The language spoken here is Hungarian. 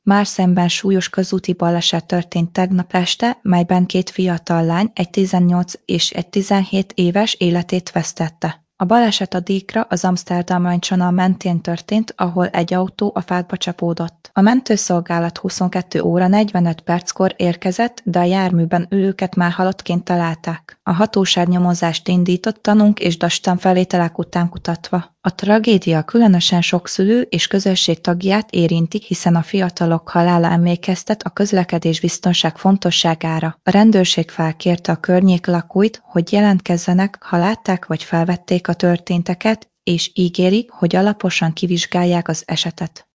Márszemben súlyos közúti baleset történt tegnap este, melyben 2 fiatal lány, egy 18 és egy 17 éves életét vesztette. A baleset a Dékra, az Amsterdam Rajncsonal mentén történt, ahol egy autó a fákba csapódott. A mentőszolgálat 22 óra 45 perckor érkezett, de a járműben ülőket már halottként találták. A hatóság nyomozást indított tanúk és dasttanfelvételek után kutatva. A tragédia különösen sok szülő és közösség tagját érinti, hiszen a fiatalok halála emlékeztet a közlekedés biztonság fontosságára. A rendőrség felkérte a környék lakóit, hogy jelentkezzenek, ha látták vagy felvették a történteket, és ígérik, hogy alaposan kivizsgálják az esetet.